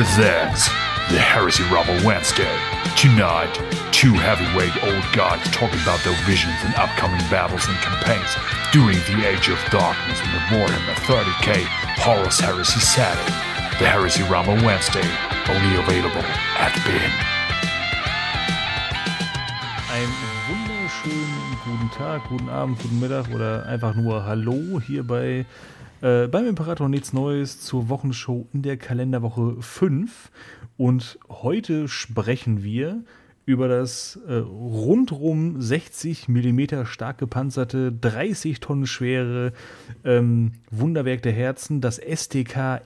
presents the Heresy Rumble Wednesday. Tonight, two heavyweight old guys talking about their visions and upcoming battles and campaigns during the Age of Darkness in the Warhammer 30k Horus Heresy setting. The Heresy Rumble Wednesday, only available at BIN. Einen wunderschönen guten Tag, guten Abend, guten Mittag oder einfach nur Hallo hier beim Imperator Nichts Neues zur Wochenshow in der Kalenderwoche 5. Und heute sprechen wir über das rundrum 60 mm stark gepanzerte, 30 Tonnen schwere Wunderwerk der Herzen, das STK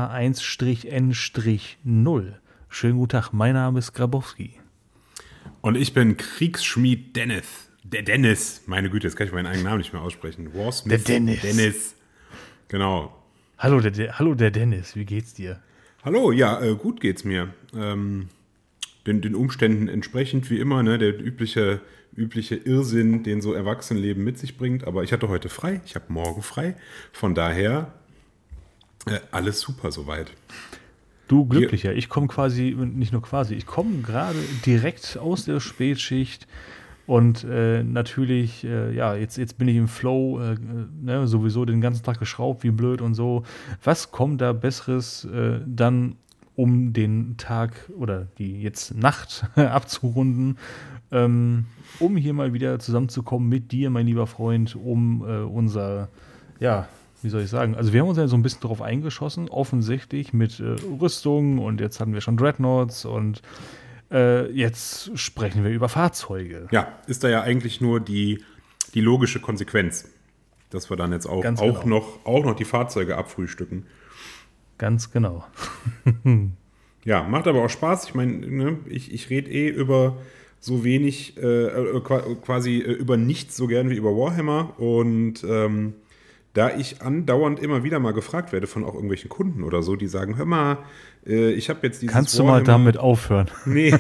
RH1-N-0. Schönen guten Tag, mein Name ist Grabowski. Und ich bin Kriegsschmied Dennis. Der Dennis. Meine Güte, jetzt kann ich meinen eigenen Namen nicht mehr aussprechen. Warsmith Der Dennis. Dennis. Genau. Hallo der Dennis, wie geht's dir? Hallo, ja, gut geht's mir. Den Umständen entsprechend, wie immer, ne, der übliche Irrsinn, den so Erwachsenenleben mit sich bringt. Aber ich hatte heute frei, ich habe morgen frei. Von daher alles super soweit. Du Glücklicher, ich komme ich komme gerade direkt aus der Spätschicht und natürlich, jetzt bin ich im Flow, sowieso den ganzen Tag geschraubt, wie blöd und so. Was kommt da Besseres dann, um den Tag oder die jetzt Nacht abzurunden, um hier mal wieder zusammenzukommen mit dir, mein lieber Freund, um unser, wie soll ich sagen, also wir haben uns ja so ein bisschen drauf eingeschossen, offensichtlich mit Rüstung und jetzt hatten wir schon Dreadnoughts und jetzt sprechen wir über Fahrzeuge. Ja, ist da ja eigentlich nur die logische Konsequenz, dass wir dann jetzt auch noch die Fahrzeuge abfrühstücken. Ganz genau. Ja, macht aber auch Spaß. Ich meine, ne, ich rede über so wenig, quasi über nichts so gern wie über Warhammer und da ich andauernd immer wieder mal gefragt werde von auch irgendwelchen Kunden oder so, die sagen, hör mal, ich habe jetzt dieses Kannst Warhammer. Du mal damit aufhören? Nee.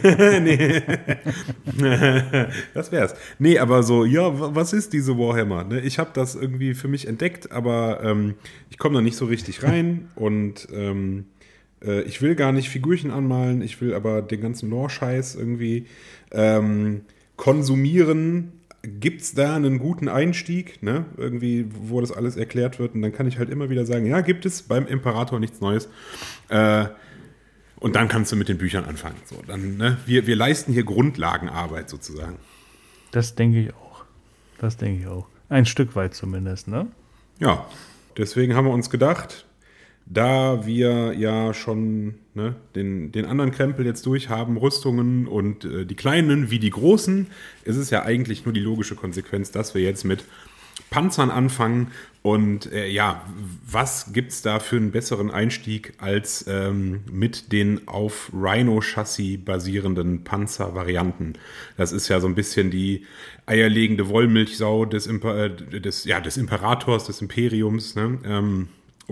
Das wär's. Nee, aber so, ja, was ist diese Warhammer? Ne? Ich habe das irgendwie für mich entdeckt, aber ich komme da nicht so richtig rein und ich will gar nicht Figürchen anmalen, ich will aber den ganzen Lore-Scheiß irgendwie konsumieren. Gibt's da einen guten Einstieg, ne? Irgendwie, wo das alles erklärt wird und dann kann ich halt immer wieder sagen, ja, gibt es beim Imperator nichts Neues. Und dann kannst du mit den Büchern anfangen. So, dann, ne? Wir leisten hier Grundlagenarbeit sozusagen. Das denke ich auch. Ein Stück weit zumindest, ne? Ja, deswegen haben wir uns gedacht, da wir ja schon den anderen Krempel jetzt durch haben, Rüstungen und die kleinen wie die großen, ist es ja eigentlich nur die logische Konsequenz, dass wir jetzt mit Panzern anfangen. Und was gibt es da für einen besseren Einstieg als mit den auf Rhino-Chassis basierenden Panzervarianten? Das ist ja so ein bisschen die eierlegende Wollmilchsau des Imperators, des Imperiums. Ne?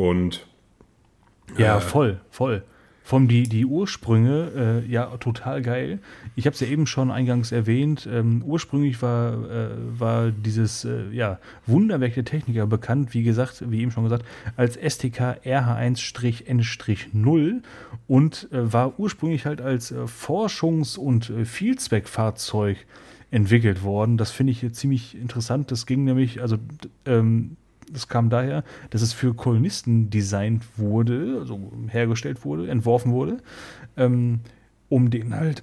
Ja, voll. Vom die Ursprünge, total geil. Ich habe es ja eben schon eingangs erwähnt. Ursprünglich war dieses Wunderwerk der Techniker bekannt, wie eben schon gesagt, als STK RH1-N-0 und war ursprünglich halt als Forschungs- und Vielzweckfahrzeug entwickelt worden. Das finde ich ziemlich interessant. Das ging nämlich, das kam daher, dass es für Kolonisten designt wurde, also hergestellt wurde, entworfen wurde, um denen halt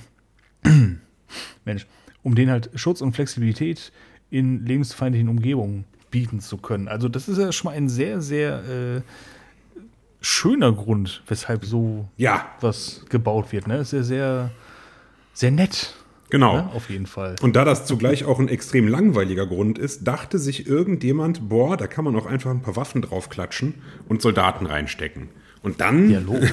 Schutz und Flexibilität in lebensfeindlichen Umgebungen bieten zu können. Also das ist ja schon mal ein sehr, sehr schöner Grund, weshalb so was gebaut wird. Ne? Das ist ja sehr, sehr nett. Genau. Ja, auf jeden Fall. Und da das zugleich auch ein extrem langweiliger Grund ist, dachte sich irgendjemand, da kann man auch einfach ein paar Waffen draufklatschen und Soldaten reinstecken. Und dann,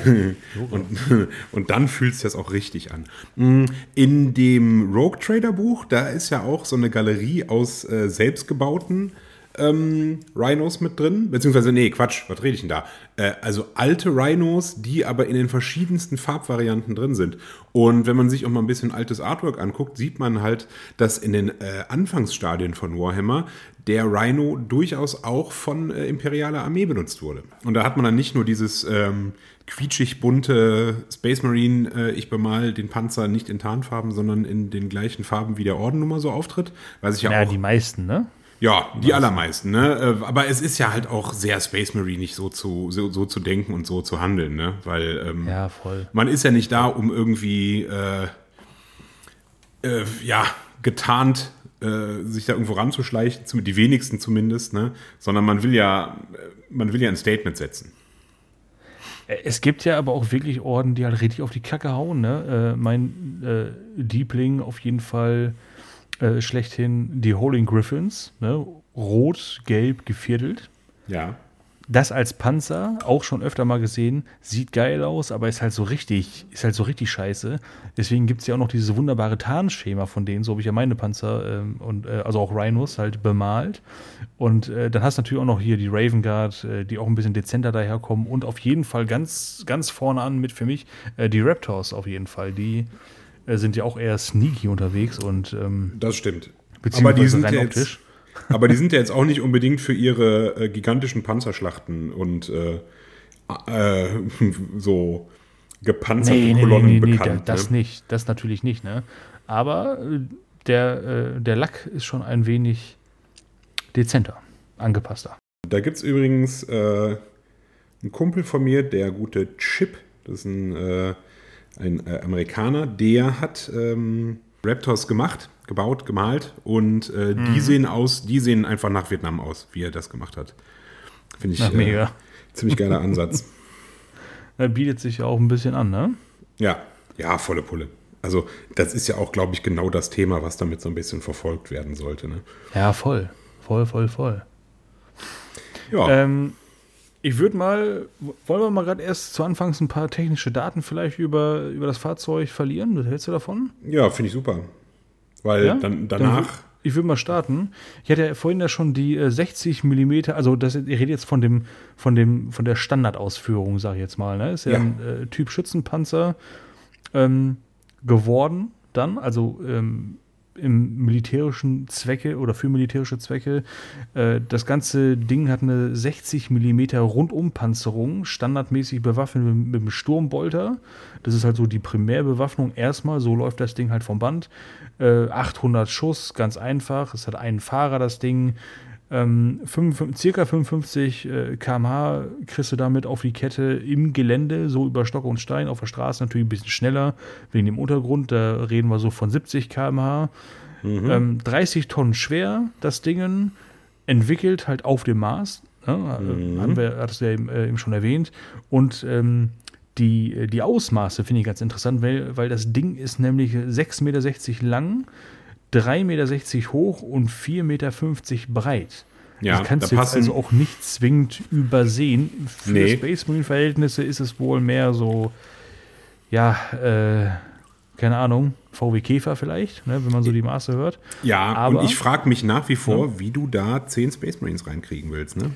und dann fühlt es das auch richtig an. In dem Rogue Trader Buch, da ist ja auch so eine Galerie aus selbstgebauten Rhinos mit drin, beziehungsweise, was rede ich denn da? Also alte Rhinos, die aber in den verschiedensten Farbvarianten drin sind. Und wenn man sich auch mal ein bisschen altes Artwork anguckt, sieht man halt, dass in den Anfangsstadien von Warhammer der Rhino durchaus auch von imperialer Armee benutzt wurde. Und da hat man dann nicht nur dieses quietschig bunte Space Marine, ich bemal den Panzer nicht in Tarnfarben, sondern in den gleichen Farben, wie der Orden nun mal so auftritt. Weiß ich ja auch. Die meisten, ne? Ja, die allermeisten, ne? Aber es ist ja halt auch sehr Space Marine, nicht so zu denken und so zu handeln, ne? Weil ja, voll. Man ist ja nicht da, um irgendwie getarnt sich da irgendwo ranzuschleichen, die wenigsten zumindest, ne? Sondern man will ja ein Statement setzen. Es gibt ja aber auch wirklich Orden, die halt richtig auf die Kacke hauen, ne? Mein Liebling auf jeden Fall schlechthin die Howling Griffins, ne? Rot, gelb, geviertelt. Ja. Das als Panzer, auch schon öfter mal gesehen, sieht geil aus, aber ist halt so richtig scheiße. Deswegen gibt es ja auch noch dieses wunderbare Tarnschema von denen, so habe ich ja meine Panzer also auch Rhinos halt bemalt. Und dann hast du natürlich auch noch hier die Raven Guard, die auch ein bisschen dezenter daherkommen und auf jeden Fall ganz, ganz vorne an mit für mich die Raptors auf jeden Fall. Die sind ja auch eher sneaky unterwegs und das stimmt. Aber die sind rein optisch. Aber die sind ja jetzt auch nicht unbedingt für ihre gigantischen Panzerschlachten und so gepanzerte Kolonnen bekannt. Das nicht. Das natürlich nicht, ne? Aber der Lack ist schon ein wenig dezenter, angepasster. Da gibt es übrigens einen Kumpel von mir, der gute Chip, das ist ein Amerikaner, der hat Raptors gebaut, gemalt und die sehen einfach nach Vietnam aus, wie er das gemacht hat. Finde ich mega. Ziemlich geiler Ansatz. Das bietet sich ja auch ein bisschen an, ne? Ja, volle Pulle. Also das ist ja auch, glaube ich, genau das Thema, was damit so ein bisschen verfolgt werden sollte. Ne? Ja, voll. Ja. Ich würde mal, wollen wir mal gerade erst zu Anfangs ein paar technische Daten vielleicht über das Fahrzeug verlieren? Was hältst du davon? Ja, finde ich super. Weil ja? danach... Ich würde mal starten. Ich hatte ja vorhin ja schon die 60 mm, also ich rede jetzt von der Standardausführung, sage ich jetzt mal. Ne? Ist ja ein Typ Schützenpanzer geworden dann, also im militärischen Zwecke oder für militärische Zwecke. Das ganze Ding hat eine 60 mm Rundumpanzerung, standardmäßig bewaffnet mit einem Sturmbolter. Das ist halt so die Primärbewaffnung erstmal, so läuft das Ding halt vom Band. 800 Schuss, ganz einfach. Es hat einen Fahrer, das Ding. Circa 55 km/h kriegst du damit auf die Kette im Gelände, so über Stock und Stein, auf der Straße natürlich ein bisschen schneller, wegen dem Untergrund, da reden wir so von 70 km/h. 30 Tonnen schwer, das Ding, entwickelt halt auf dem Mars, ne? Hattest du ja eben schon erwähnt, und die Ausmaße finde ich ganz interessant, weil das Ding ist nämlich 6,60 Meter lang, 3,60 Meter hoch und 4,50 Meter breit. Ja, das kannst du jetzt also auch nicht zwingend übersehen. Für Space Marine Verhältnisse ist es wohl mehr so, keine Ahnung, VW Käfer vielleicht, ne, wenn man so die Maße hört. Ja, aber, und ich frage mich nach wie vor, wie du da 10 Space Marines reinkriegen willst, ne?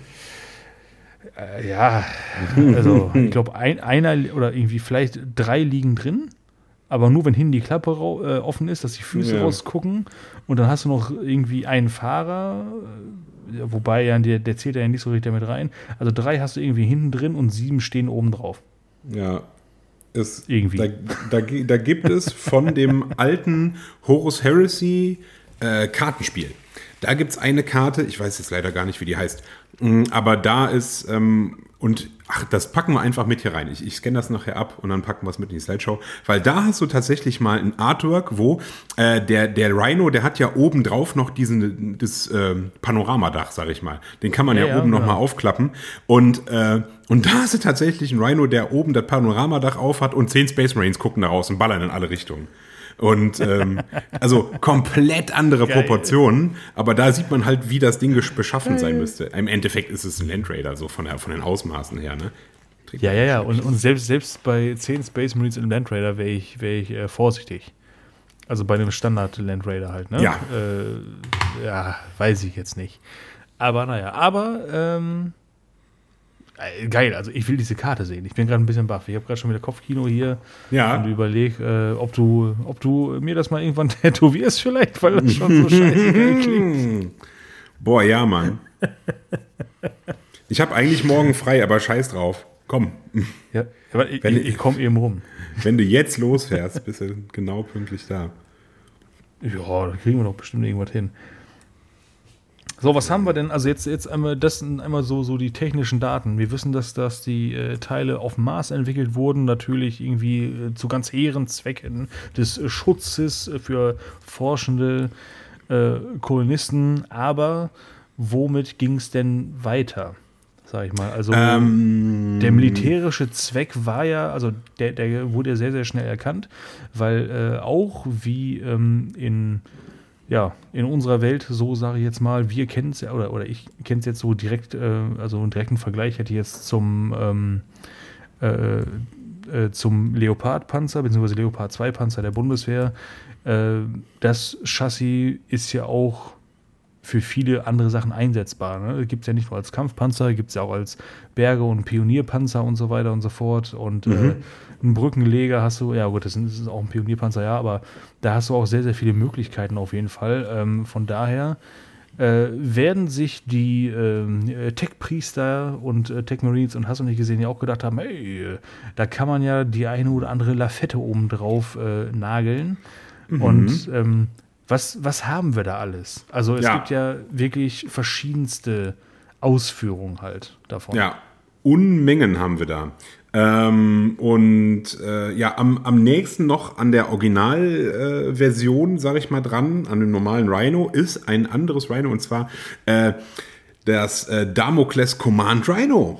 Also ich glaube, einer oder irgendwie vielleicht 3 liegen drin. Aber nur, wenn hinten die Klappe offen ist, dass die Füße rausgucken. Und dann hast du noch irgendwie einen Fahrer, wobei der zählt ja nicht so richtig damit rein. Also 3 hast du irgendwie hinten drin und 7 stehen oben drauf. Ja, irgendwie. Da gibt es von dem alten Horus Heresy Kartenspiel. Da gibt es eine Karte, ich weiß jetzt leider gar nicht, wie die heißt, aber da ist, das packen wir einfach mit hier rein. Ich scanne das nachher ab und dann packen wir es mit in die Slideshow, weil da hast du tatsächlich mal ein Artwork, wo der Rhino, der hat ja oben drauf noch das Panoramadach, sag ich mal. Den kann man ja oben noch mal aufklappen und da hast du tatsächlich einen Rhino, der oben das Panoramadach auf hat und 10 Space Marines gucken da raus und ballern in alle Richtungen. Und also komplett andere Proportionen, aber da sieht man halt, wie das Ding beschaffen sein müsste. Im Endeffekt ist es ein Land Raider, so von den Ausmaßen her, ne? Ja. Und selbst bei 10 Space Marines im Land Raider wäre ich vorsichtig. Also bei einem Standard Land Raider halt, ne? Ja. Weiß ich jetzt nicht. Aber geil, also ich will diese Karte sehen. Ich bin gerade ein bisschen baff. Ich habe gerade schon wieder Kopfkino hier und überlege, ob du mir das mal irgendwann tätowierst vielleicht, weil das schon so scheiße geil klingt. Boah, ja, Mann. Ich habe eigentlich morgen frei, aber scheiß drauf. Komm. Ja, aber ich komme eben rum. Wenn du jetzt losfährst, bist du genau pünktlich da. Ja, da kriegen wir doch bestimmt irgendwas hin. So, was haben wir denn? Also jetzt einmal, das sind einmal so die technischen Daten. Wir wissen, dass die Teile auf dem Mars entwickelt wurden, natürlich irgendwie zu ganz hehren Zwecken des Schutzes für forschende Kolonisten. Aber womit ging es denn weiter? Sag ich mal. Also der militärische Zweck war ja, also der wurde ja sehr, sehr schnell erkannt, weil auch wie in unserer Welt, so sage ich jetzt mal, wir kennen es ja, oder ich kenne es jetzt so direkt, also einen direkten Vergleich hätte ich jetzt zum Leopard-Panzer, beziehungsweise Leopard 2 Panzer der Bundeswehr. Das Chassis ist ja auch für viele andere Sachen einsetzbar. Ne? Gibt es ja nicht nur als Kampfpanzer, gibt es ja auch als Berge- und Pionierpanzer und so weiter und so fort. Und einen Brückenleger hast du, ja gut, das ist auch ein Pionierpanzer, ja, aber da hast du auch sehr, sehr viele Möglichkeiten auf jeden Fall. Von daher werden sich die Tech-Priester und Tech-Marines und hast du nicht gesehen, ja auch gedacht haben, hey, da kann man ja die eine oder andere Lafette oben drauf nageln. Und was haben wir da alles? Also es gibt ja wirklich verschiedenste Ausführungen halt davon. Ja, Unmengen haben wir da. Am nächsten noch an der Originalversion, sage ich mal, dran, an dem normalen Rhino, ist ein anderes Rhino, und zwar das Damocles Command Rhino.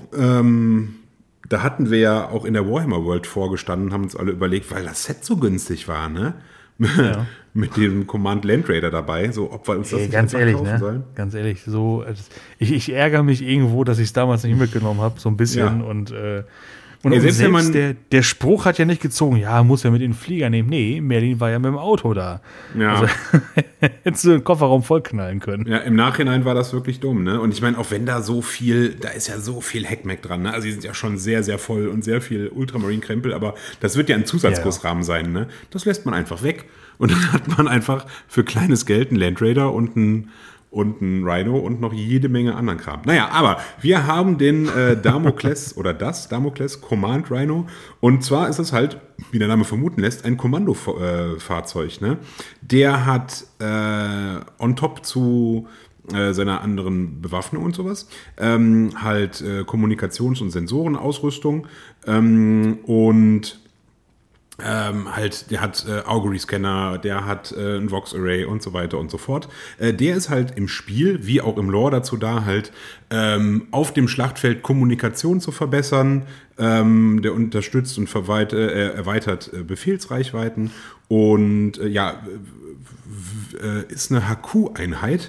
Da hatten wir ja auch in der Warhammer World vorgestanden, haben uns alle überlegt, weil das Set so günstig war, ne? Ja. Mit dem Command Land Raider dabei, so ob wir uns das ganz ehrlich, kaufen sollen. Ganz ehrlich, so ich ärgere mich irgendwo, dass ich es damals nicht mitgenommen habe, so ein bisschen. Ja. Und selbst der Spruch hat ja nicht gezogen, ja, muss ja mit den Flieger nehmen. Nee, Merlin war ja mit dem Auto da. Ja. Also hättest du den Kofferraum vollknallen können. Ja, im Nachhinein war das wirklich dumm, ne? Und ich meine, auch wenn da ist ja so viel Heckmeck dran, ne? Also die sind ja schon sehr, sehr voll und sehr viel Ultramarine-Krempel, aber das wird ja ein Zusatzgussrahmen sein, ne? Das lässt man einfach weg und dann hat man einfach für kleines Geld einen Land Raider und einen Rhino und noch jede Menge anderen Kram. Naja, aber wir haben den Damocles oder das Damocles Command Rhino, und zwar ist es halt, wie der Name vermuten lässt, ein Kommandofahrzeug. Ne? Der hat on top zu seiner anderen Bewaffnung und sowas halt Kommunikations- und Sensorenausrüstung und der hat Augury-Scanner, der hat ein Vox-Array und so weiter und so fort. Der ist halt im Spiel, wie auch im Lore dazu da, halt auf dem Schlachtfeld Kommunikation zu verbessern. Der unterstützt und erweitert Befehlsreichweiten und ist eine HQ-Einheit.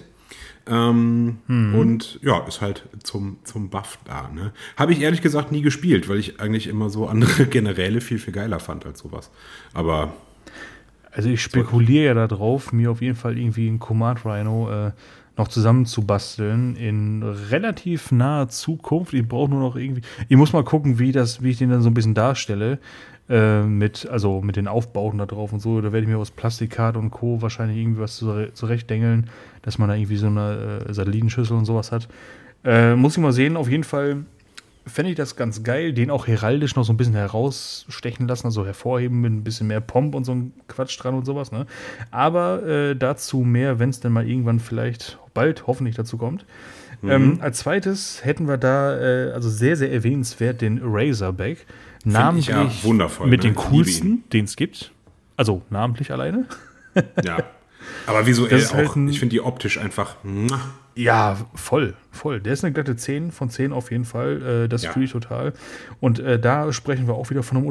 Und ja, ist halt zum Buff da. Ne? Habe ich ehrlich gesagt nie gespielt, weil ich eigentlich immer so andere Generäle viel, viel geiler fand als sowas. Aber also ich spekuliere ja darauf, mir auf jeden Fall irgendwie einen Command Rhino noch zusammenzubasteln in relativ naher Zukunft. Ich brauche nur noch irgendwie, ich muss mal gucken, wie ich den dann so ein bisschen darstelle. Mit den Aufbauten da drauf und so, da werde ich mir aus Plastikat und Co. wahrscheinlich irgendwie was zurechtdengeln, dass man da irgendwie so eine Satellitenschüssel und sowas hat. Muss ich mal sehen, auf jeden Fall fände ich das ganz geil, den auch heraldisch noch so ein bisschen herausstechen lassen, also hervorheben mit ein bisschen mehr Pomp und so ein Quatsch dran und sowas, ne? Aber dazu mehr, wenn es denn mal irgendwann vielleicht bald hoffentlich dazu kommt. Als zweites hätten wir da, also sehr, sehr erwähnenswert, den Razorback. Namentlich ja wundervoll, mit den coolsten, den es gibt. Also namentlich alleine. Ja, aber visuell auch. Ich finde die optisch einfach. Ja, voll. Der ist eine glatte 10 von 10 auf jeden Fall. Das fühle ich total. Und da sprechen wir auch wieder von einem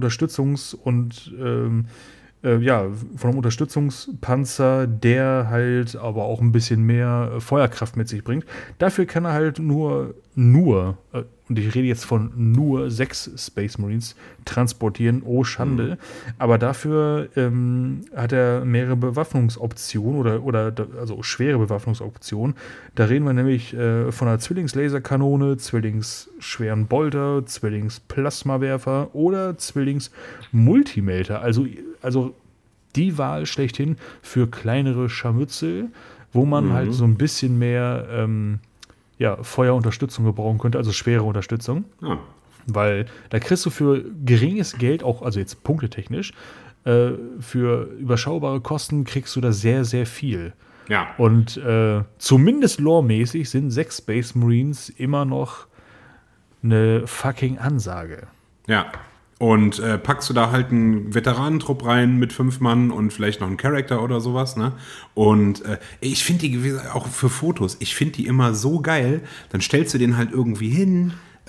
von einem Unterstützungspanzer, der halt aber auch ein bisschen mehr Feuerkraft mit sich bringt. Dafür kann er halt nur, und ich rede jetzt von nur 6 Space Marines transportieren, oh Schande, aber dafür hat er mehrere Bewaffnungsoptionen also schwere Bewaffnungsoptionen. Da reden wir nämlich von einer Zwillingslaserkanone, Zwillingsschweren Bolter, Zwillingsplasmawerfer oder Zwillingsmultimelter. Also die Wahl schlechthin für kleinere Scharmützel, wo man halt so ein bisschen mehr Feuerunterstützung gebrauchen könnte, also schwere Unterstützung. Ah. Weil da kriegst du für geringes Geld, auch, also jetzt punktetechnisch, für überschaubare Kosten kriegst du da sehr, sehr viel. Ja. Und zumindest loremäßig sind 6 Space Marines immer noch eine fucking Ansage. Ja. Und packst du da halt einen Veteranentrupp rein mit 5 Mann und vielleicht noch einen Charakter oder sowas, ne? Und ich finde die, auch für Fotos, ich finde die immer so geil. Dann stellst du den halt irgendwie hin.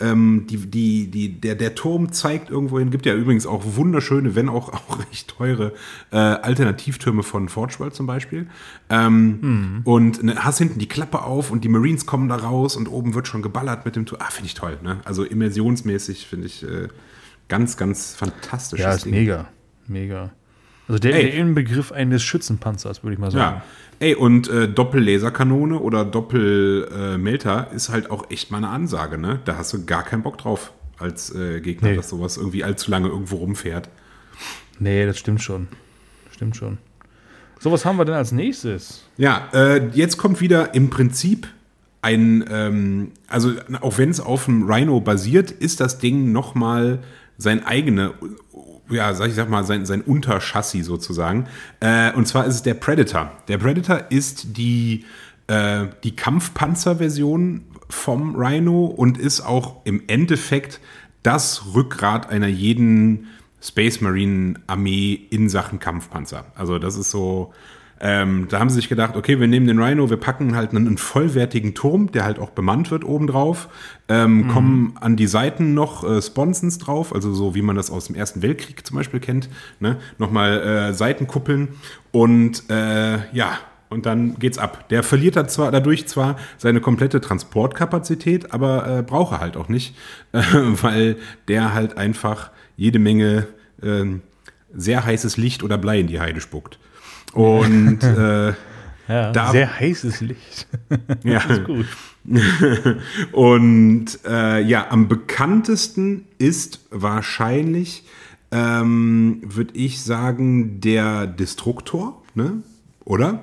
Der Turm zeigt irgendwo hin. Gibt ja übrigens auch wunderschöne, wenn auch recht teure Alternativtürme von Forge World zum Beispiel. Und hast hinten die Klappe auf und die Marines kommen da raus und oben wird schon geballert mit dem Turm. Finde ich toll, ne? Also immersionsmäßig finde ich ganz, ganz fantastisch. Ja, ist mega. Mega. Also der Inbegriff eines Schützenpanzers, würde ich mal sagen. Ja. Und Doppel-Laserkanone oder Doppel-Melter ist halt auch echt mal eine Ansage, ne? Da hast du gar keinen Bock drauf als Gegner, dass sowas irgendwie allzu lange irgendwo rumfährt. Nee, das stimmt schon. So, was haben wir denn als nächstes? Ja, jetzt kommt wieder im Prinzip also auch wenn es auf dem Rhino basiert, ist das Ding nochmal sein Unterchassis sozusagen. Und zwar ist es der Predator. Der Predator ist die Kampfpanzerversion vom Rhino und ist auch im Endeffekt das Rückgrat einer jeden Space Marine Armee in Sachen Kampfpanzer. Also das ist so, da haben sie sich gedacht, okay, wir nehmen den Rhino, wir packen halt einen vollwertigen Turm, der halt auch bemannt wird obendrauf, kommen an die Seiten noch Sponsons drauf, also so wie man das aus dem Ersten Weltkrieg zum Beispiel kennt, ne? Nochmal Seitenkuppeln und und dann geht's ab. Der verliert dadurch zwar seine komplette Transportkapazität, aber braucht er halt auch nicht, weil der halt einfach jede Menge sehr heißes Licht oder Blei in die Heide spuckt. Und sehr heißes Licht. Ja. Das ist gut. Und am bekanntesten ist wahrscheinlich, würde ich sagen, der Destruktor, ne? Oder?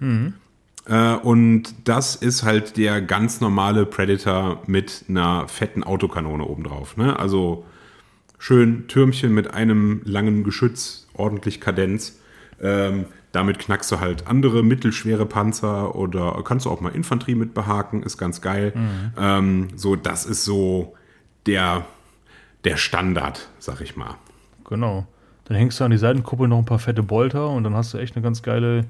Und das ist halt der ganz normale Predator mit einer fetten Autokanone obendrauf, ne? Also schön Türmchen mit einem langen Geschütz, ordentlich Kadenz. Damit knackst du halt andere mittelschwere Panzer oder kannst du auch mal Infanterie mit behaken, ist ganz geil. Das ist so der Standard, sag ich mal. Genau. Dann hängst du an die Seitenkuppel noch ein paar fette Bolter und dann hast du echt eine ganz geile,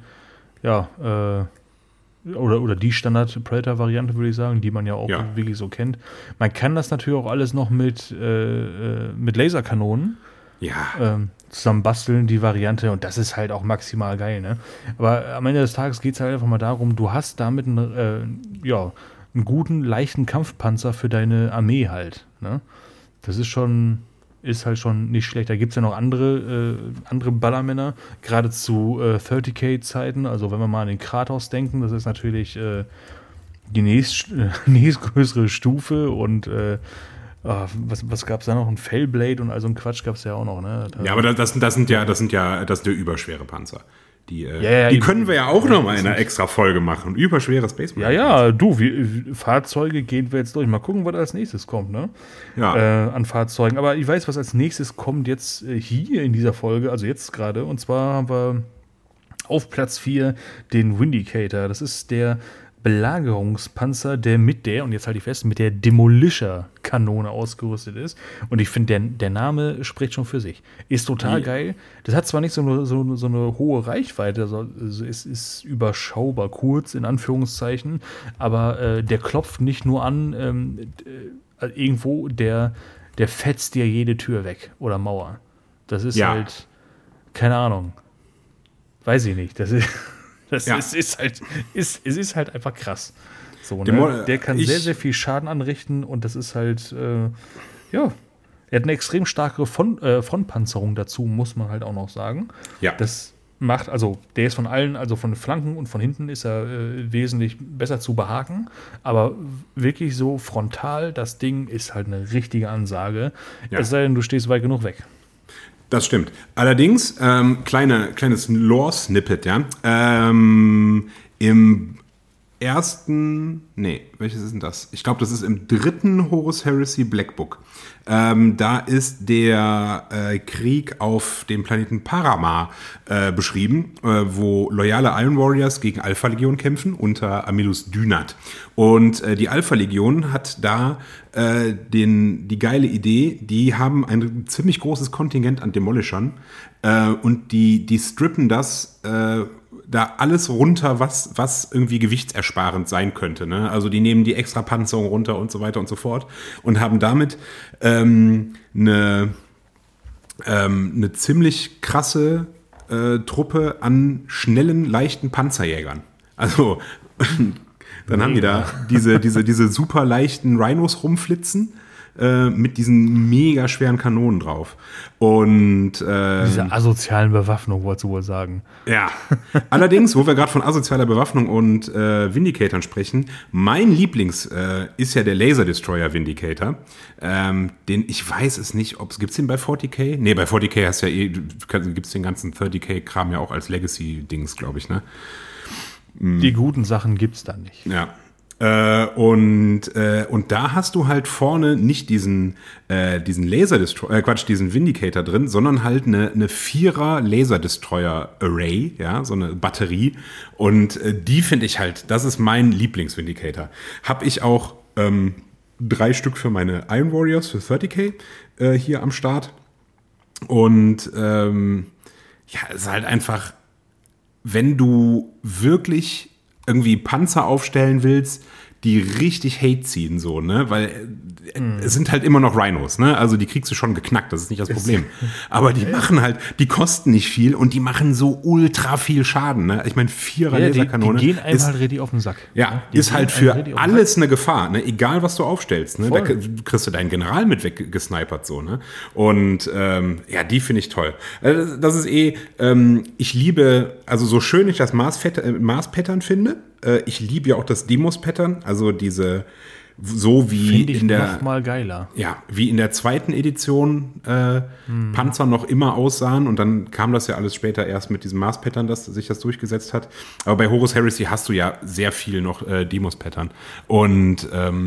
oder die Standard-Predator-Variante, würde ich sagen, die man ja auch wirklich so kennt. Man kann das natürlich auch alles noch mit Laserkanonen zusammen basteln, die Variante, und das ist halt auch maximal geil, ne? Aber am Ende des Tages geht es halt einfach mal darum, du hast damit einen guten, leichten Kampfpanzer für deine Armee halt, ne? Das ist halt schon nicht schlecht. Da gibt es ja noch andere Ballermänner, gerade zu 30K-Zeiten, also wenn wir mal an den Kratos denken, das ist natürlich die nächstgrößere Stufe und was gab es da noch? Ein Fellblade und all so ein Quatsch gab es ja auch noch, ne? Ja, aber das sind ja überschwere Panzer. Die können wir ja auch nochmal in einer extra Folge machen. Überschwere Space Marine. Fahrzeuge gehen wir jetzt durch. Mal gucken, was als nächstes kommt, ne? Ja. An Fahrzeugen. Aber ich weiß, was als nächstes kommt jetzt hier in dieser Folge, also jetzt gerade. Und zwar haben wir auf Platz 4 den Vindicator. Das ist der Belagerungspanzer, der und jetzt halte ich fest, mit der Demolisher-Kanone ausgerüstet ist. Und ich finde, der Name spricht schon für sich. Ist total geil. Das hat zwar nicht so eine hohe Reichweite, also es ist überschaubar kurz, in Anführungszeichen, aber der klopft nicht nur an, irgendwo, der fetzt dir jede Tür weg oder Mauer. Das ist halt, keine Ahnung, weiß ich nicht, es ist halt einfach krass. So, ne? Der kann sehr, sehr viel Schaden anrichten und das ist halt, er hat eine extrem starke Frontpanzerung dazu, muss man halt auch noch sagen. Ja. Das macht, also der ist von allen, also von den Flanken und von hinten ist er wesentlich besser zu behaken, aber wirklich so frontal, das Ding ist halt eine richtige Ansage. Es sei denn, du stehst weit genug weg. Das stimmt. Allerdings, kleines Lore-Snippet, ja. welches ist denn das? Ich glaube, das ist im 3. Horus Heresy Black Book. Da ist der Krieg auf dem Planeten Paramar beschrieben, wo loyale Iron Warriors gegen Alpha-Legion kämpfen unter Amilus Dynat. Und die Alpha-Legion hat da die geile Idee, die haben ein ziemlich großes Kontingent an Demolishern und die strippen das da alles runter, was irgendwie gewichtsersparend sein könnte. Ne? Also die nehmen die Extrapanzerung runter und so weiter und so fort und haben damit eine ziemlich krasse Truppe an schnellen, leichten Panzerjägern. Also dann haben die da diese super leichten Rhinos rumflitzen mit diesen mega schweren Kanonen drauf. Und diese asozialen Bewaffnung, wolltest du wohl sagen. Ja. Allerdings, wo wir gerade von asozialer Bewaffnung und Vindicatoren sprechen, mein Lieblings ist ja der Laser Destroyer Vindicator. Den, ich weiß es nicht, gibt's den bei 40k? Nee, bei 40k hast du ja gibt's den ganzen 30k-Kram ja auch als Legacy-Dings, glaube ich, ne? Die guten Sachen gibt's da nicht. Ja. Und da hast du halt vorne nicht diesen diesen Vindicator drin, sondern halt eine 4er Laser-Destroyer-Array, ja, so eine Batterie. Und die finde ich halt, das ist mein Lieblings-Vindicator. Hab ich auch 3 Stück für meine Iron Warriors für 30k hier am Start. Und ist halt einfach, wenn du wirklich irgendwie Panzer aufstellen willst, die richtig Hate ziehen, so, ne, weil es sind halt immer noch Rhinos, ne, also die kriegst du schon geknackt, das ist nicht das Problem. Aber die machen halt, die kosten nicht viel und die machen so ultra viel Schaden, ne, ich meine, 4er Laserkanone. Die gehen einem halt richtig auf den Sack. Ja, ist halt für alles eine Gefahr, ne, egal was du aufstellst, ne, da kriegst du deinen General mit weggesnipert, so, ne, und die finde ich toll. Das ist ich liebe, also so schön ich das Mars-Pattern finde, ich liebe ja auch das Demos-Pattern, also diese, so wie in der, noch mal geiler. Ja, wie in der 2. Edition Panzer noch immer aussahen und dann kam das ja alles später erst mit diesem Mars-Pattern, dass sich das durchgesetzt hat. Aber bei Horus Heresy hast du ja sehr viel noch Demos-Pattern und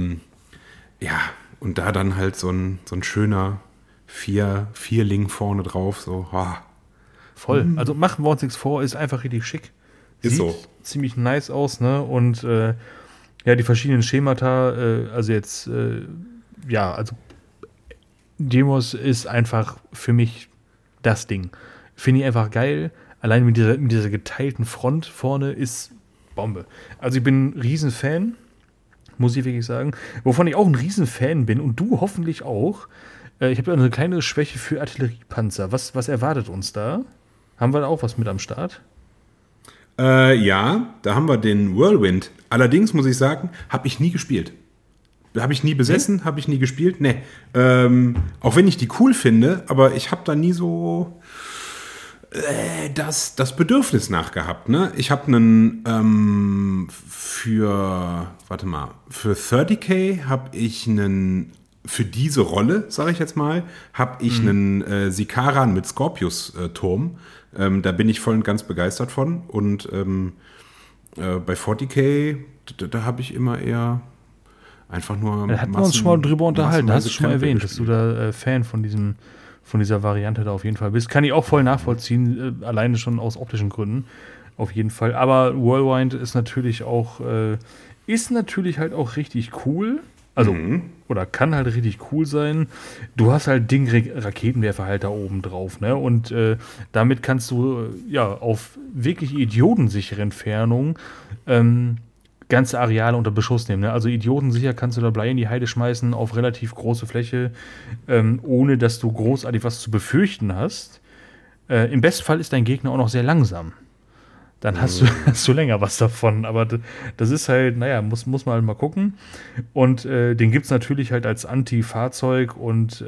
und da dann halt so ein schöner Vierling vorne drauf, so, Voll, also machen wir uns nichts vor, ist einfach richtig schick. Ist Sieht so ziemlich nice aus, ne? Und die verschiedenen Schemata, also Demos ist einfach für mich das Ding. Finde ich einfach geil. Allein mit dieser geteilten Front vorne ist Bombe. Also ich bin ein Riesenfan, muss ich wirklich sagen. Wovon ich auch ein Riesenfan bin und du hoffentlich auch. Ich habe eine kleine Schwäche für Artilleriepanzer. Was erwartet uns da? Haben wir da auch was mit am Start? Ja, da haben wir den Whirlwind. Allerdings muss ich sagen, habe ich nie gespielt. Habe ich nie besessen, habe ich nie gespielt. Nee. Auch wenn ich die cool finde, aber ich habe da nie so das Bedürfnis nachgehabt. Ne? Ich habe einen für 30k habe ich einen, für diese Rolle, sage ich jetzt mal, habe ich einen Sikaran mit Scorpius-Turm. Da bin ich voll und ganz begeistert von. Und bei 40k, da habe ich immer eher einfach nur. Da hatten wir uns schon mal drüber unterhalten. Da hast du schon mal erwähnt, dass du da Fan von dieser Variante da auf jeden Fall bist. Kann ich auch voll nachvollziehen, alleine schon aus optischen Gründen. Auf jeden Fall. Aber Whirlwind ist natürlich auch halt auch richtig cool. Also, oder kann halt richtig cool sein. Du hast halt Raketenwerfer halt da oben drauf, ne? Und damit kannst du auf wirklich idiotensichere Entfernung ganze Areale unter Beschuss nehmen. Ne? Also idiotensicher kannst du da Blei in die Heide schmeißen auf relativ große Fläche, ohne dass du großartig was zu befürchten hast. Im Bestfall ist dein Gegner auch noch sehr langsam. Dann hast du länger was davon. Aber das ist halt, muss man halt mal gucken. Und den gibt es natürlich halt als Anti-Fahrzeug und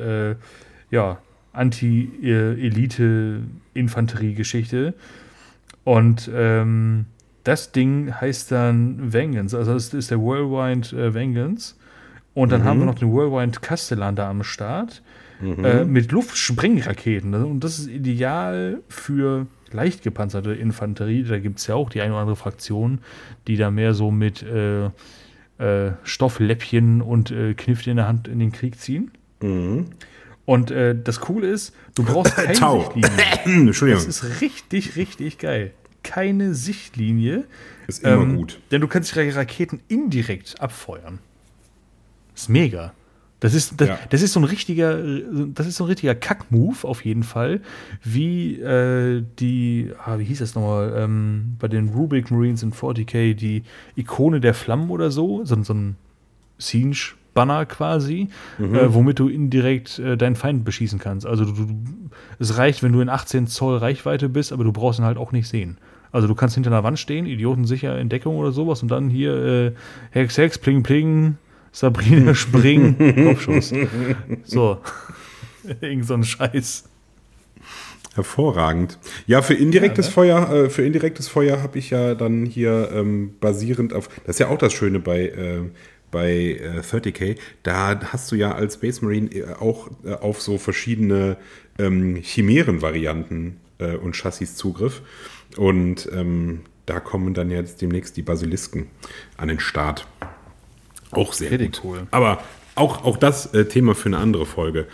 Anti-Elite-Infanterie-Geschichte. Und das Ding heißt dann Vengeance. Also das ist der Whirlwind Vengeance. Und dann haben wir noch den Whirlwind Castellan da am Start. Mit Luftspringraketen. Und das ist ideal für leicht gepanzerte Infanterie. Da gibt es ja auch die eine oder andere Fraktion, die da mehr so mit Stoffläppchen und Knifte in der Hand in den Krieg ziehen. Mhm. Und das Coole ist, du brauchst keine Sichtlinie. Entschuldigung. Das ist richtig, richtig geil. Keine Sichtlinie. Ist immer gut. Denn du kannst die Raketen indirekt abfeuern. Das ist mega. Das ist so ein richtiger Kack-Move auf jeden Fall, wie wie hieß das nochmal, bei den Rubik Marines in 40k, die Ikone der Flammen oder so ein Siege-Banner quasi, womit du indirekt deinen Feind beschießen kannst. Also es reicht, wenn du in 18 Zoll Reichweite bist, aber du brauchst ihn halt auch nicht sehen. Also du kannst hinter einer Wand stehen, idiotensicher in Deckung oder sowas und dann hier Hex, Hex, Pling, Pling, Sabrina springen, Kopfschuss. So. Irgend so ein Scheiß. Hervorragend. Ja, für indirektes Feuer habe ich ja dann hier basierend auf, das ist ja auch das Schöne bei 30k, da hast du ja als Space Marine auch auf so verschiedene Chimären-Varianten und Chassis Zugriff. Und da kommen dann jetzt demnächst die Basilisken an den Start. Auch sehr richtig gut. Cool. Aber auch das Thema für eine andere Folge.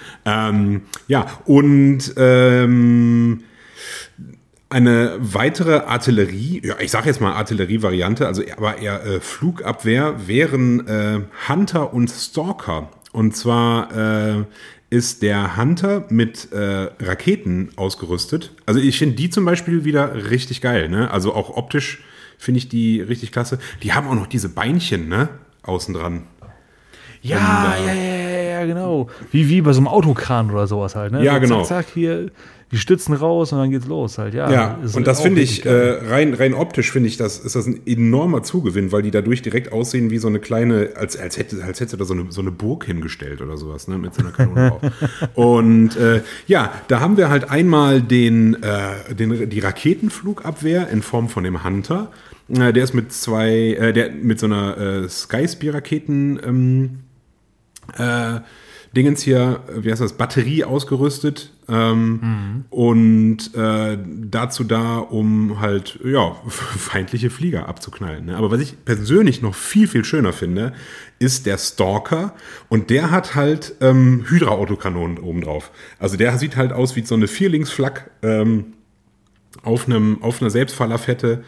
Und eine weitere Artillerie, ja, ich sage jetzt mal Artillerie-Variante, also aber eher Flugabwehr, wären Hunter und Stalker. Und zwar ist der Hunter mit Raketen ausgerüstet. Also ich finde die zum Beispiel wieder richtig geil, ne? Also auch optisch finde ich die richtig klasse. Die haben auch noch diese Beinchen, ne? Außen dran. Ja, genau. Wie bei so einem Autokran oder sowas halt, ne? Ja, so, genau. Zack, hier die Stützen raus und dann geht's los halt. Ja, und das finde ich, rein optisch finde ich, ist das ein enormer Zugewinn, weil die dadurch direkt aussehen wie so eine kleine, als hätte da so eine Burg hingestellt oder sowas, ne, mit so einer Kanone drauf. Und da haben wir halt einmal die Raketenflugabwehr in Form von dem Hunter. Der ist mit so einer Skyspear-Raketen Dingens hier, wie heißt das, Batterie ausgerüstet und dazu da, um halt, feindliche Flieger abzuknallen. Ne? Aber was ich persönlich noch viel, viel schöner finde, ist der Stalker und der hat halt Hydra-Autokanonen oben drauf. Also der sieht halt aus wie so eine Vierlingsflak auf einer Selbstfallerfette.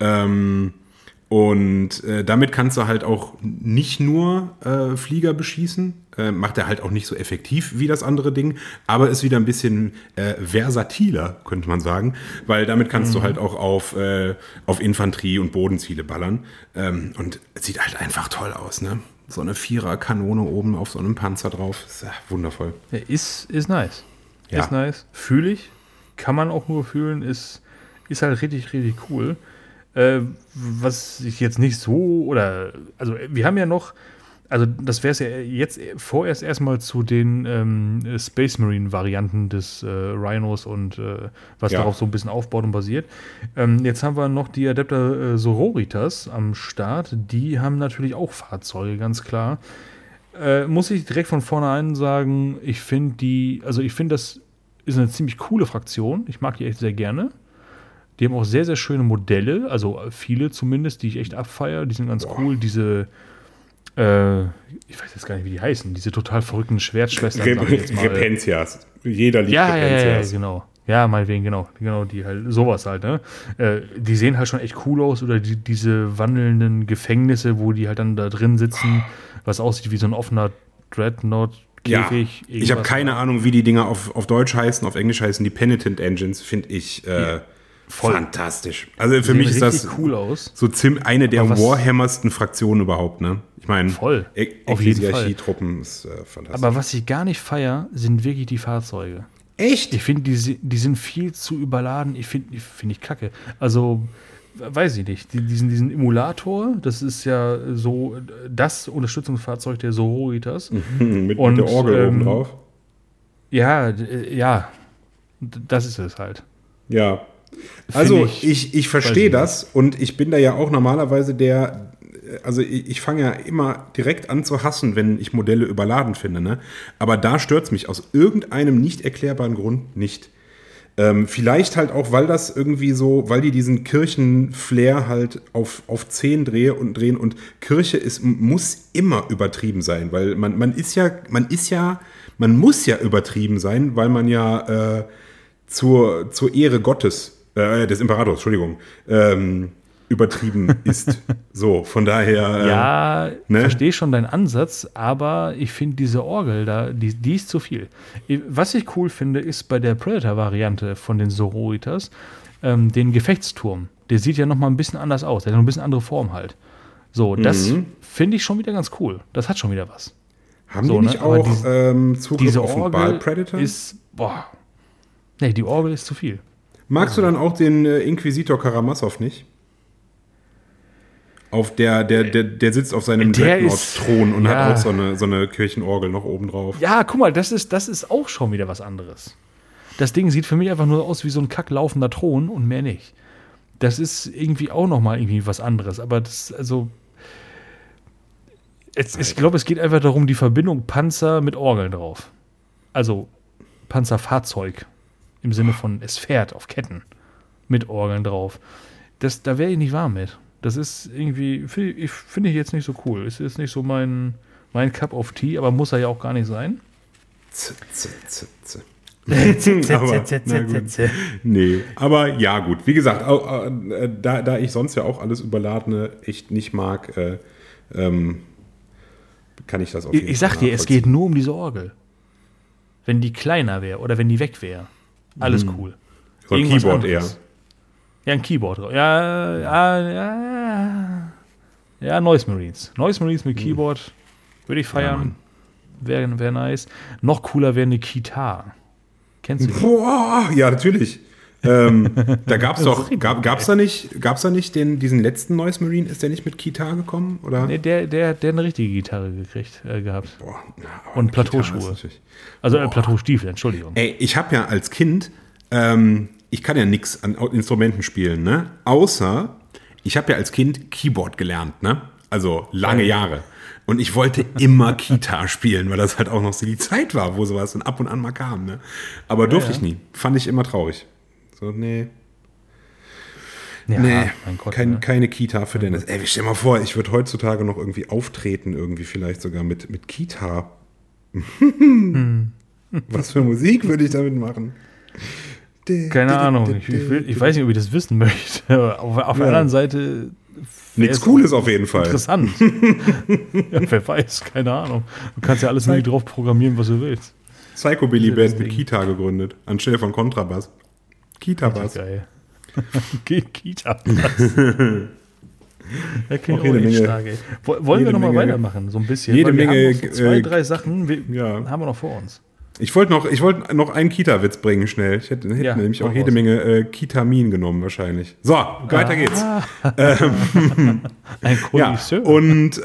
Und damit kannst du halt auch nicht nur Flieger beschießen, macht er halt auch nicht so effektiv wie das andere Ding, aber ist wieder ein bisschen versatiler, könnte man sagen, weil damit kannst du halt auch auf Infanterie und Bodenziele ballern. Und es sieht halt einfach toll aus, ne? So eine Vierer-Kanone oben auf so einem Panzer drauf, ist ja wundervoll. Ja, ist nice. Ja. Ist nice. Fühle ich. Kann man auch nur fühlen, ist halt richtig, richtig cool. Was ich jetzt nicht so, also wir haben ja noch, also das wäre es ja jetzt vorerst erstmal zu den Space Marine Varianten des Rhinos und was darauf so ein bisschen aufbaut und basiert. Jetzt haben wir noch die Adepter Sororitas am Start, die haben natürlich auch Fahrzeuge, ganz klar. Muss ich direkt von vornherein sagen, ich finde das ist eine ziemlich coole Fraktion, ich mag die echt sehr gerne. Die haben auch sehr, sehr schöne Modelle, also viele zumindest, die ich echt abfeiere. Die sind ganz cool. Diese, ich weiß jetzt gar nicht, wie die heißen, diese total verrückten Schwertschwestern. Repentias. Jeder liebt Repentias. Ja, genau. Ja, meinetwegen, genau, die halt, sowas halt, ne? Die sehen halt schon echt cool aus. Oder diese wandelnden Gefängnisse, wo die halt dann da drin sitzen, was aussieht wie so ein offener Dreadnought-Käfig. Ja, ich habe keine Ahnung, wie die Dinger auf Deutsch heißen, auf Englisch heißen. Die Penitent Engines finde ich voll fantastisch. Also für mich ist das cool aus. So eine der warhammersten Fraktionen überhaupt, ne? Ich meine, voll. Auf jeden Fall. Truppen ist fantastisch. Aber was ich gar nicht feiere, sind wirklich die Fahrzeuge. Echt? Ich finde, die sind viel zu überladen. Ich finde ich kacke. Also, weiß ich nicht. Diesen Emulator, das ist ja so das Unterstützungsfahrzeug der Sororitas. mit der Orgel oben drauf. Ja, das ist es halt. Ja. Also ich verstehe das und ich bin da ja auch normalerweise ich fange ja immer direkt an zu hassen, wenn ich Modelle überladen finde, ne? Aber da stört es mich aus irgendeinem nicht erklärbaren Grund nicht. Vielleicht halt auch, weil das irgendwie so, weil die diesen Kirchenflair halt auf 10 drehen und Kirche muss immer übertrieben sein, weil man muss ja übertrieben sein, weil man ja zur Ehre Gottes, des Imperators, Entschuldigung, übertrieben ist. So, von daher. Ja, verstehe schon deinen Ansatz, aber ich finde diese Orgel da, die ist zu viel. Was ich cool finde, ist bei der Predator-Variante von den Sororitas den Gefechtsturm. Der sieht ja nochmal ein bisschen anders aus. Der hat noch ein bisschen andere Form halt. So, das finde ich schon wieder ganz cool. Das hat schon wieder was. Haben die nicht auch Zugriff diese auf den Ball-Predator? Nee, die Orgel ist zu viel. Magst du dann auch den Inquisitor Karamazov nicht? Der sitzt auf seinem Dreadnought-Thron und hat auch so eine Kirchenorgel noch oben drauf. Ja, guck mal, das ist auch schon wieder was anderes. Das Ding sieht für mich einfach nur aus wie so ein kacklaufender Thron und mehr nicht. Das ist irgendwie auch noch mal irgendwie was anderes. Aber ich glaube, es geht einfach darum, die Verbindung Panzer mit Orgeln drauf. Also Panzerfahrzeug im Sinne von, es fährt auf Ketten mit Orgeln drauf. Da wäre ich nicht warm mit. Das ist irgendwie, finde ich jetzt nicht so cool. Es ist nicht so mein Cup of Tea, aber muss er ja auch gar nicht sein. Nee, aber ja gut. Wie gesagt, da ich sonst ja auch alles Überladene echt nicht mag, kann ich das auf jeden Fall Ich sag dir, es geht nur um diese Orgel. Wenn die kleiner wäre oder wenn die weg wäre, alles cool. So ein Keyboard eher. Ja, ein Keyboard. Ja, Noise Marines. Noise Marines mit Keyboard würde ich feiern. Wäre nice. Noch cooler wäre eine Kitar. Kennst du die? Boah, ja, natürlich. Da gab's da nicht diesen letzten Noise Marine, ist der nicht mit Kitar gekommen? Oder? Nee, der hat eine richtige Gitarre gehabt. Boah, und Plateauschuhe. Also Plateaustiefel, Entschuldigung. Ey, ich habe ja als Kind, ich kann ja nichts an Instrumenten spielen, ne? Außer, ich habe ja als Kind Keyboard gelernt, ne? Also lange Jahre. Und ich wollte immer Kitar spielen, weil das halt auch noch so die Zeit war, wo sowas dann ab und an mal kam, ne? Aber durfte ich nie. Fand ich immer traurig. So, nee. Ja, mein Gott, keine Kitar für Dennis. Ey, stell dir mal vor, ich würde heutzutage noch irgendwie auftreten, irgendwie vielleicht sogar mit Kitar. Was für Musik würde ich damit machen? Keine Ahnung. Ich weiß nicht, ob ich das wissen möchte. Aber auf der anderen Seite. Nichts Cooles auf jeden Fall. Interessant. Ja, wer weiß, keine Ahnung. Du kannst ja alles nur drauf programmieren, was du willst. Psychobilly Band mit Kita gegründet, anstelle von Kontrabass. Kita-Bass. Geil. Kita-Bass. Ja, klingt auch echt stark, ey. Wollen wir nochmal weitermachen, so ein bisschen? Jede Menge. Haben noch 2, 3 Sachen haben wir noch vor uns. Ich wollte noch einen Kita-Witz bringen, schnell. Ich hätte nämlich auch jede Menge Kitamin genommen, wahrscheinlich. So, weiter geht's. Ein Connoisseur. Ja, und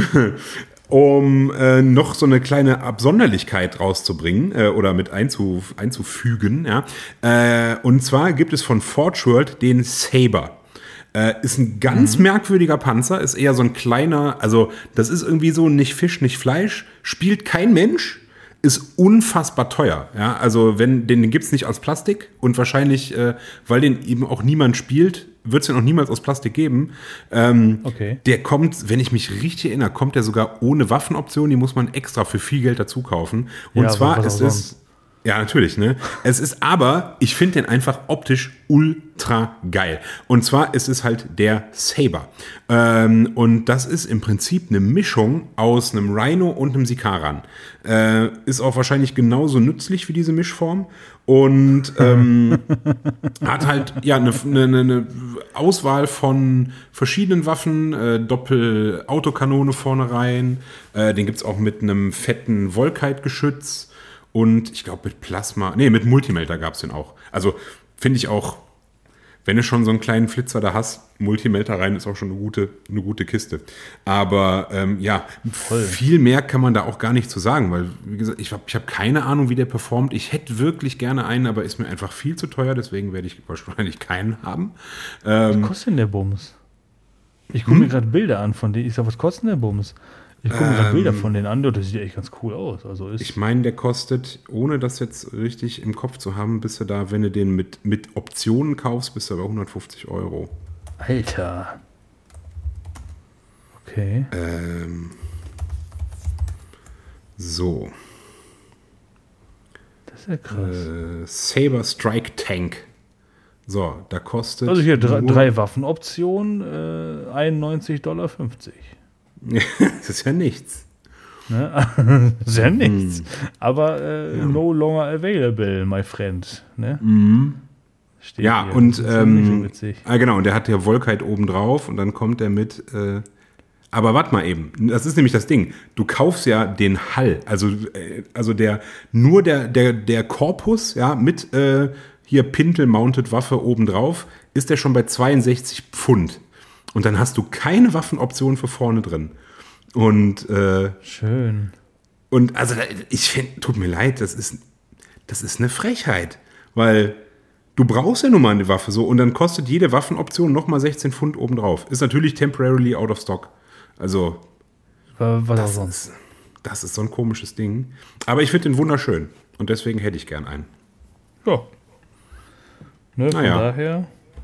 um noch so eine kleine Absonderlichkeit rauszubringen oder mit einzufügen, ja. Und zwar gibt es von Forge World den Saber. Ist ein ganz merkwürdiger Panzer, ist eher so ein kleiner, also das ist irgendwie so nicht Fisch, nicht Fleisch, spielt kein Mensch, ist unfassbar teuer. Ja? Also den gibt es nicht aus Plastik und wahrscheinlich, weil den eben auch niemand spielt, wird es den auch niemals aus Plastik geben. Okay. Der kommt, wenn ich mich richtig erinnere, kommt der sogar ohne Waffenoption, die muss man extra für viel Geld dazu kaufen. Und zwar ist es... Ja, natürlich, ne? Es ist aber, ich finde den einfach optisch ultra geil. Und zwar ist es halt der Saber. Und das ist im Prinzip eine Mischung aus einem Rhino und einem Sikaran. Ist auch wahrscheinlich genauso nützlich wie diese Mischform. Und hat halt ja eine Auswahl von verschiedenen Waffen, Doppel-Autokanone vorne rein. Den gibt's auch mit einem fetten Volkite-Geschütz. Und ich glaube mit Multimelter gab es den auch. Also finde ich auch, wenn du schon so einen kleinen Flitzer da hast, Multimelter rein ist auch schon eine gute Kiste. Aber viel mehr kann man da auch gar nicht zu sagen, weil, wie gesagt, ich hab keine Ahnung, wie der performt. Ich hätte wirklich gerne einen, aber ist mir einfach viel zu teuer, deswegen werde ich wahrscheinlich keinen haben. Was kostet denn der Bums? Ich gucke mir gerade Bilder an von denen. Ich sage, was kostet denn der Bums? Ich gucke mir gerade Bilder von denen an, das sieht echt ganz cool aus. Also Ich meine, der kostet, ohne das jetzt richtig im Kopf zu haben, bist du da, wenn du den mit Optionen kaufst, bist du bei 150 €. Alter. Okay. So. Das ist ja krass. Saber Strike Tank. So, da kostet. Also hier drei Waffenoptionen, $91,50. Das ist ja nichts. Ne? Das ist ja nichts. Aber no longer available, my friend. Ne? Steht Ja, hier. und Das ist nicht so witzig. genau, und der hat ja Volkheit oben drauf und dann kommt er mit. Aber warte mal eben, das ist nämlich das Ding. Du kaufst ja den Hull, also der Korpus, ja, mit hier Pintle-Mounted Waffe obendrauf, ist der schon bei 62 Pfund. Und dann hast du keine Waffenoption für vorne drin. Und schön. Und also ich finde, tut mir leid, das ist eine Frechheit, weil du brauchst ja nun mal eine Waffe so und dann kostet jede Waffenoption nochmal 16 Pfund obendrauf. Ist natürlich temporarily out of stock. Also Was auch sonst. Das ist so ein komisches Ding. Aber ich finde den wunderschön und deswegen hätte ich gern einen. Ja. Ne, von Naja. daher.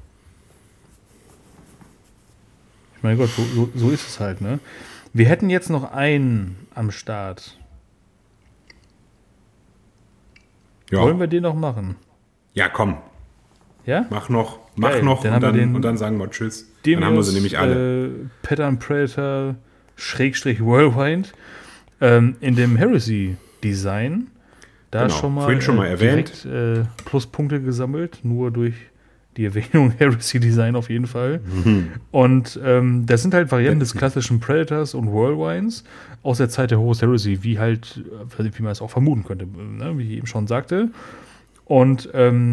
Ich meine Gott, so ist es halt, ne? Wir hätten jetzt noch einen am Start. Ja, Wollen wir den noch machen? ja komm, Ja? mach noch Geil, dann und, haben wir den- und dann sagen wir Tschüss. Demios, Dann haben wir sie nämlich alle. Pattern Predator Whirlwind in dem Heresy-Design. Da Genau, schon mal, vorhin schon mal erwähnt. direkt, Pluspunkte gesammelt, nur durch die Erwähnung Heresy-Design auf jeden Fall. Und das sind halt Varianten des klassischen Predators und Whirlwinds aus der Zeit der Horus Heresy, wie halt, wie man es auch vermuten könnte, ne? Wie ich eben schon sagte. Und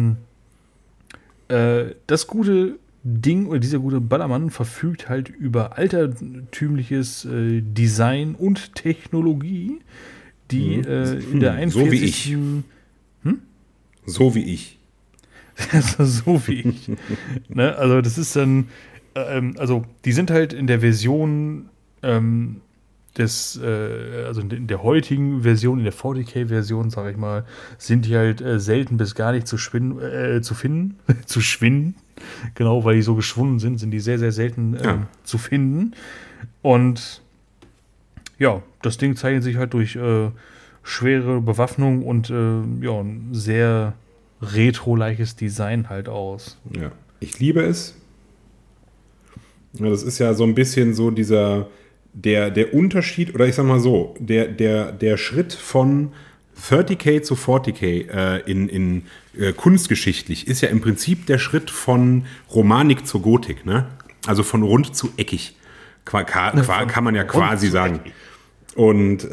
das gute Ding oder dieser gute Ballermann verfügt halt über altertümliches Design und Technologie, die in der 41. So wie ich. So wie ich. So wie ich. Ne? Also das ist dann, also die sind halt in der Version also in der heutigen Version, in der 40k-Version, sage ich mal, sind die halt selten bis gar nicht zu finden. Genau, weil die so geschwunden sind die sehr, sehr selten zu finden. Und ja, das Ding zeichnet sich halt durch schwere Bewaffnung und ein sehr retro-liches Design halt aus. Ja, ich liebe es. Ja, das ist ja so ein bisschen so der Unterschied, oder ich sag mal so, der Schritt von 30k zu 40k in kunstgeschichtlich ist ja im Prinzip der Schritt von Romanik zur Gotik, ne? Also von rund zu eckig. Kann man ja quasi sagen. Und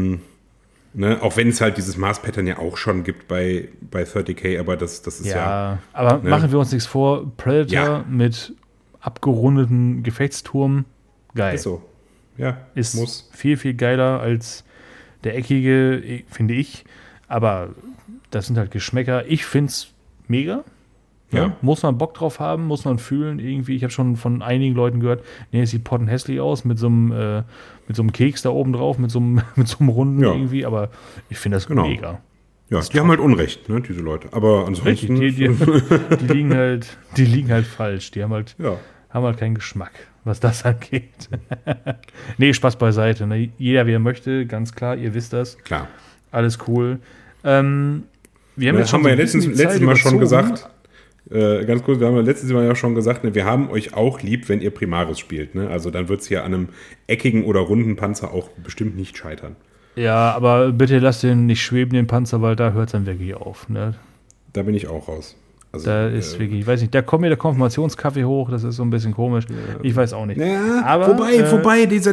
ne, auch wenn es halt dieses Mars-Pattern ja auch schon gibt bei 30k, aber das ist ja. Aber ne? machen wir uns nichts vor, Predator Ja. mit abgerundeten Gefechtsturm, geil. Ist so. Ja, Ist viel, viel geiler als der eckige, finde ich. Aber das sind halt Geschmäcker. Ich finde es mega. Ja. Muss man Bock drauf haben, muss man fühlen. Irgendwie, ich habe schon von einigen Leuten gehört, nee, es sieht pottenhässlich aus mit so einem Keks da oben drauf, mit so einem runden Ja. irgendwie. Aber ich finde das Genau. mega. Ja, die haben halt Unrecht, ne, diese Leute. Aber Richtig, ansonsten. die liegen halt falsch. Die haben halt keinen Geschmack, was das angeht. Nee, Spaß beiseite. Ne? Jeder, wie er möchte, ganz klar, ihr wisst das. Klar. Alles cool. Wir haben Das haben wir ja letztes Mal schon gesagt. Ganz kurz, wir haben ja letztes Mal ja schon gesagt, ne, wir haben euch auch lieb, wenn ihr Primaris spielt. Ne? Also dann wird es hier an einem eckigen oder runden Panzer auch bestimmt nicht scheitern. Ja, aber bitte lasst den nicht schweben, den Panzer, weil da hört es dann wirklich auf. Ne? Da bin ich auch raus. Also, Da ist wirklich, ich weiß nicht, da kommt mir der Konfirmationskaffee hoch, das ist so ein bisschen komisch. Ich weiß auch nicht. Ja, Aber, wobei dieser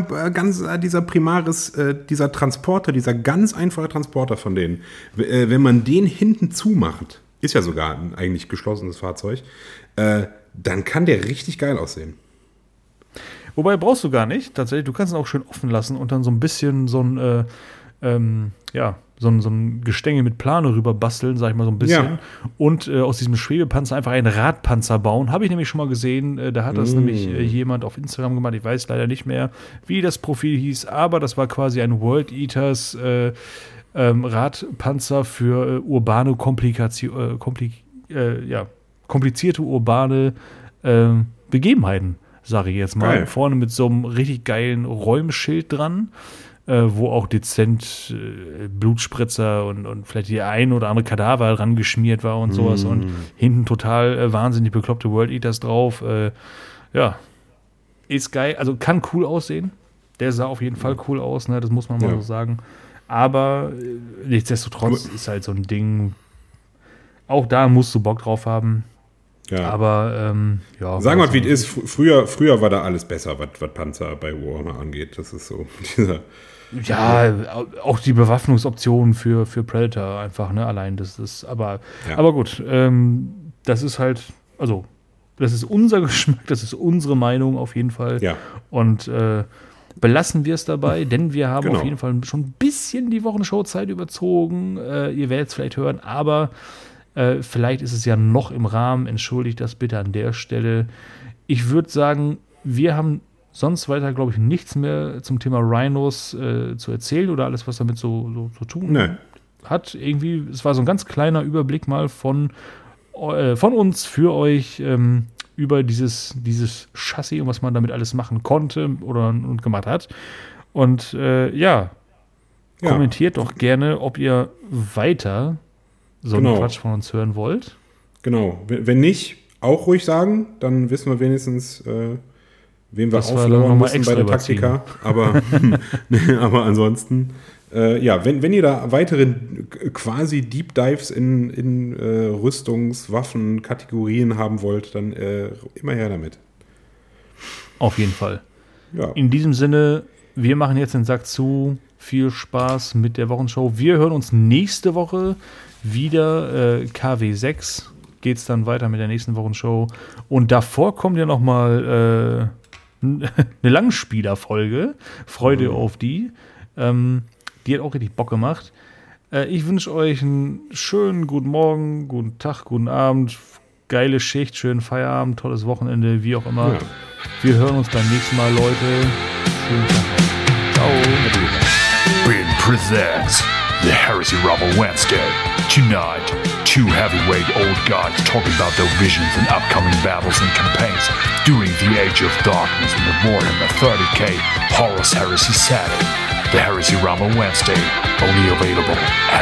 Primaris, dieser Transporter, dieser ganz einfache Transporter von denen, wenn man den hinten zumacht, ist ja sogar ein eigentlich geschlossenes Fahrzeug, dann kann der richtig geil aussehen. Wobei brauchst du gar nicht, tatsächlich, du kannst ihn auch schön offen lassen und dann so ein bisschen so so ein Gestänge mit Plane rüber basteln, sag ich mal so ein bisschen. Ja. Und aus diesem Schwebepanzer einfach einen Radpanzer bauen. Habe ich nämlich schon mal gesehen. Da hat das nämlich jemand auf Instagram gemacht. Ich weiß leider nicht mehr, wie das Profil hieß, aber das war quasi ein World Eaters Radpanzer für urbane komplizierte urbane Begebenheiten, sage ich jetzt mal. Geil. Vorne mit so einem richtig geilen Räumschild dran, wo auch dezent Blutspritzer und vielleicht die ein oder andere Kadaver dran geschmiert war und sowas. Und hinten total wahnsinnig bekloppte World Eaters drauf. Ist geil. Also kann cool aussehen. Der sah auf jeden Fall cool aus, ne? Das muss man mal so sagen. Aber nichtsdestotrotz ist halt so ein Ding, auch da musst du Bock drauf haben. Ja. Aber, Sagen wir mal, wie es ist. Früher war da alles besser, was Panzer bei Warhammer angeht. Das ist so dieser... Ja, auch die Bewaffnungsoptionen für Predator einfach, ne, allein. Das ist, aber gut, das ist halt, also, das ist unser Geschmack, das ist unsere Meinung auf jeden Fall. Ja. Und belassen wir es dabei, denn wir haben Genau. auf jeden Fall schon ein bisschen die Wochenshowzeit überzogen. Ihr werdet es vielleicht hören, aber vielleicht ist es ja noch im Rahmen. Entschuldigt das bitte an der Stelle. Ich würde sagen, wir haben sonst weiter, glaube ich, nichts mehr zum Thema Rhinos zu erzählen oder alles, was damit so zu tun hat. Irgendwie, es war so ein ganz kleiner Überblick mal von uns für euch über dieses Chassis und was man damit alles machen konnte und gemacht hat. Und kommentiert doch gerne, ob ihr weiter so einen Quatsch von uns hören wollt. Genau. Wenn nicht, auch ruhig sagen, dann wissen wir wenigstens, wem wir auflauern müssen bei der Taktika. Aber ansonsten, wenn ihr da weitere quasi Deep Dives in Rüstungswaffen, Kategorien haben wollt, dann immer her damit. Auf jeden Fall. Ja. In diesem Sinne, wir machen jetzt den Sack zu. Viel Spaß mit der Wochenshow. Wir hören uns nächste Woche wieder. KW 6 geht es dann weiter mit der nächsten Wochenshow. Und davor kommt ja noch mal eine Langspielerfolge. Freut ihr auf die. Die hat auch richtig Bock gemacht. Ich wünsche euch einen schönen guten Morgen, guten Tag, guten Abend, geile Schicht, schönen Feierabend, tolles Wochenende, wie auch immer. Ja. Wir hören uns beim nächsten Mal, Leute. Schönen Tag. Ciao. Bin presents the Heresy Rubble Wednesday. Tonight, two heavyweight old guys talking about their visions and upcoming battles and campaigns during the Age of Darkness in the Warhammer 30k Horus Heresy setting. The Heresy Rumble Wednesday, only available at